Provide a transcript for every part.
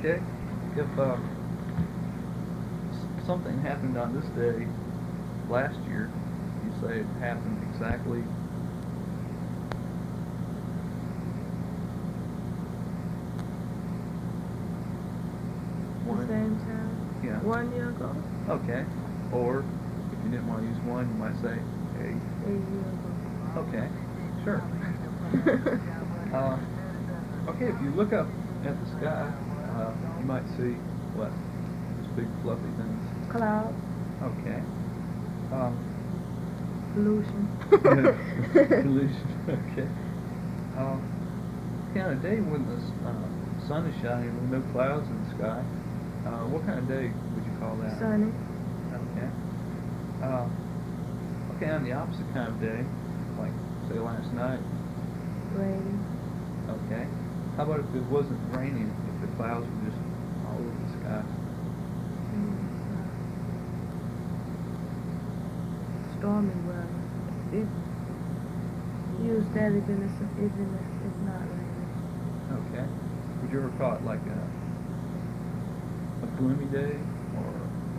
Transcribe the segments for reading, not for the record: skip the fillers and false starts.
Okay. If something happened on this day last year, you say it happened exactly. The same time? Yeah. 1 year ago? Okay. Or if you didn't want to use one, you might say a. 8 years ago. Okay. Sure. Okay. If you look up at the sky, you might see what? These big fluffy things. Cloud. Okay. Um, Pollution. Pollution. Okay. On a day when the sun is shining with no clouds in the sky, what kind of day would you call that? Sunny. Okay. Okay, on the opposite kind of day, like say last night. Rainy. Okay. How about if it wasn't raining, if the clouds were just all over the sky? Stormy weather. It use that even if it's not raining. Okay. Would you ever call it like a gloomy day or?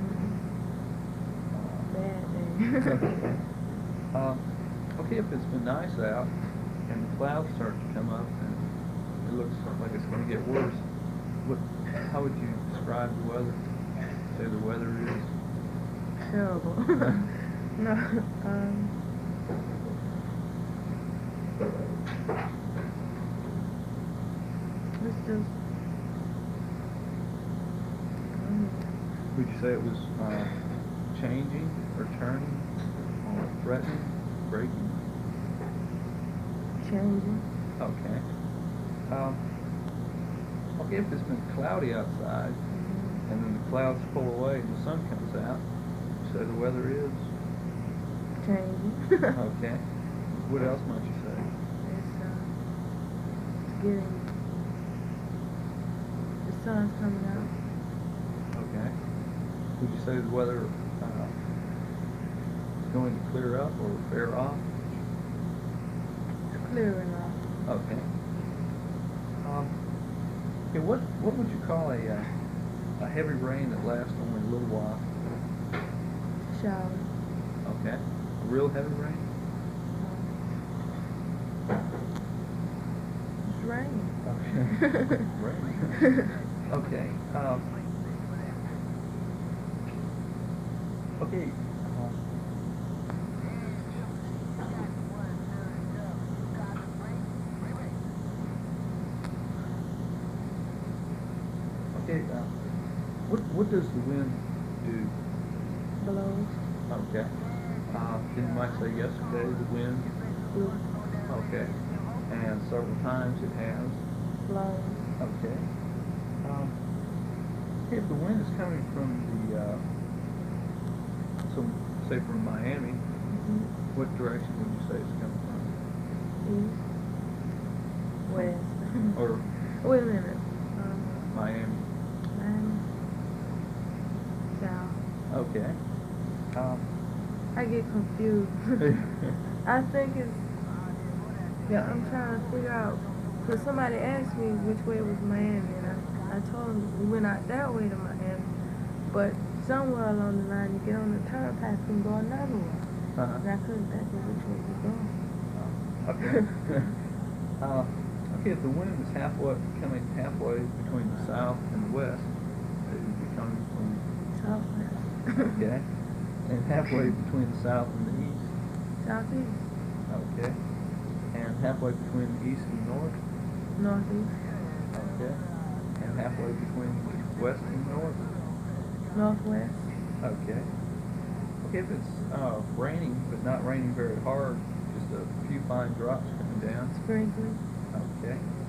Bad day. Okay. Okay, if it's been nice out and the clouds start to come up and it looks like it's going to get worse, how would you describe the weather? Say the weather is Terrible. No. It's just. Would you say it was changing or turning or threatening, breaking? Changing. Okay. Okay, if it's been cloudy outside and then the clouds pull away and the sun comes out, you say the weather is? Changing. Okay. What else might you say? It's getting. The sun's coming out. Okay. Would you say the weather is going to clear up or fair off? It's clearing off. Okay. Okay. What would you call a heavy rain that lasts only a little while? Shower. Okay. A real heavy rain? It's raining. Okay. Rain. Okay. Okay. Okay. What does the wind do? Blows. Okay. You might say yesterday the wind. Blew. Okay. And several times it has. Blown. Okay. Okay, if the wind is coming from say from Miami, what direction would you say it's coming from? East. West. Or Wait a minute. Miami? South. Okay. I get confused. I think it's. Yeah, I'm trying to figure out. Cause somebody asked me which way was Miami, and I told them we went out that way to Miami, but somewhere along the line you get on the turnpike and go another way. And I couldn't think of which way we're going. Okay. Okay, if the wind is coming halfway between the south and the west, it would be coming from Southwest. okay, and halfway between the south and the east. Southeast. Okay, and halfway between the east and north. Northeast. Okay, and halfway between the west and north. Northwest. Okay. Okay, if it's raining but not raining very hard, just a few fine drops coming down. Sprinkling. Okay.